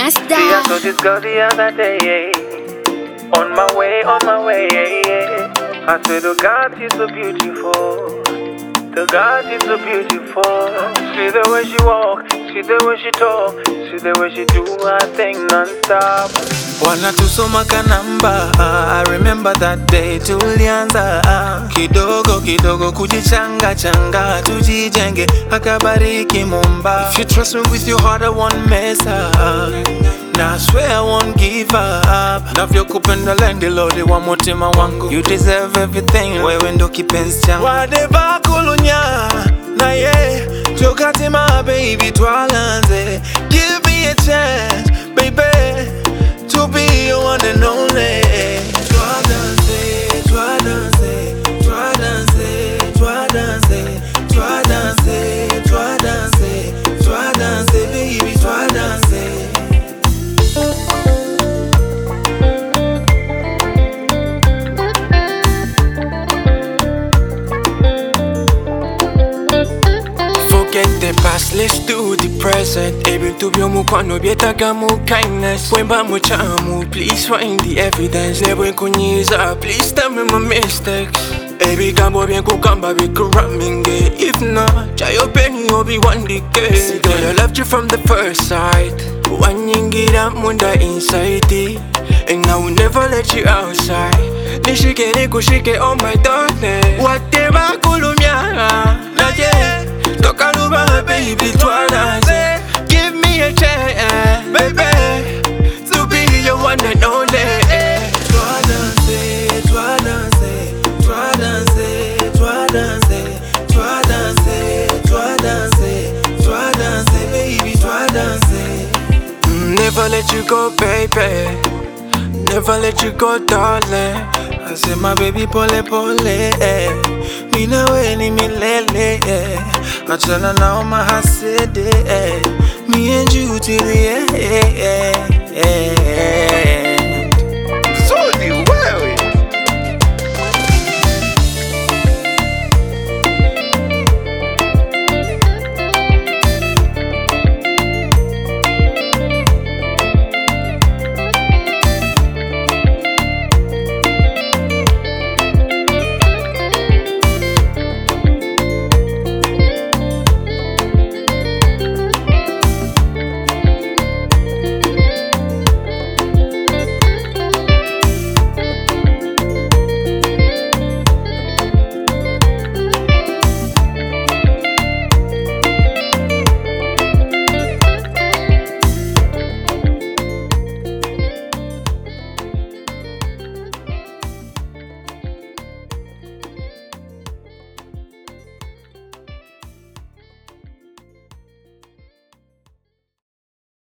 Rasta. See, I saw this girl the other day. On my way, on my way. I said, oh God, she's so beautiful. The God is so beautiful. See the way she walk, see the way she talk, see the way she do her thing non-stop. Wana tusoma kanamba, I remember that day tulianza. Kidogo kidogo kujichanga changa, tujijenge akabariki Mumba. If you trust me with your heart, I won't mess up. Now I swear I won't give up. Navyo kupenda lendi lodi wa mutima wangu. You deserve everything, wewe ndo kipenzi changu. Wadeba kulunya, na ye Jokati my baby twalanze. Give me a chance, baby, to be your one and only. Twalanze, twalanze, twalanze, twalanze, twalanze, twalanze, twalanze, baby twalanze. Forget the past, let's do the present. Able to be mukwano bietaga mu kindness. Wemba mu chamu, please find the evidence. Never kunyiza, please tell me my mistakes. Baby kambo bien kukamba bikuraminge. If not, chayo penny obi one decade. See girl, I loved you from the first sight. Wanyingira munda inside it, and I will never let you outside. Nishike nikushike on my darkness. Whatever kulumya, na yeah. Tokaluba baby twalanze. Give me a chance, baby, to be your one and only. Twalanze, twalanze, twalanze, twalanze, twalanze, twalanze, twalanze, baby twalanze. Never let you go, baby. Never let you go, darling. I say my baby pole pole, mi nawe ni milele. Achana na oma hasede, me and you till the end.